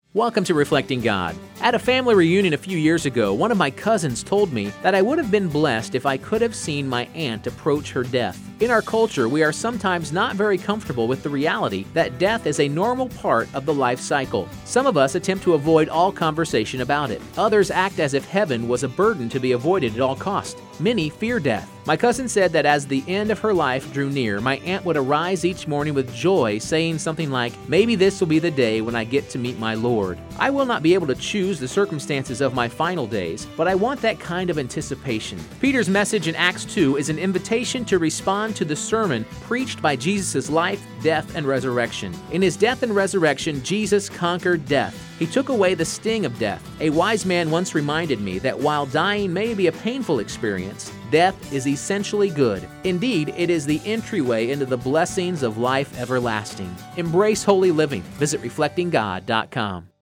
Welcome to Reflecting God. At a family reunion a few years ago, one of my cousins told me that I would have been blessed if I could have seen my aunt approach her death. In our culture, we are sometimes not very comfortable with the reality that death is a normal part of the life cycle. Some of us attempt to avoid all conversation about it. Others act as if heaven was a burden to be avoided at all costs. Many fear death. My cousin said that as the end of her life drew near, my aunt would arise each morning with joy, saying something like, "Maybe this will be the day when I get to meet my Lord." I will not be able to choose the circumstances of my final days, but I want that kind of anticipation. Peter's message in Acts 2 is an invitation to respond to the sermon preached by Jesus' life, death, and resurrection. In his death and resurrection, Jesus conquered death. He took away the sting of death. A wise man once reminded me that while dying may be a painful experience, death is essentially good. Indeed, it is the entryway into the blessings of life everlasting. Embrace holy living. Visit reflectinggod.com.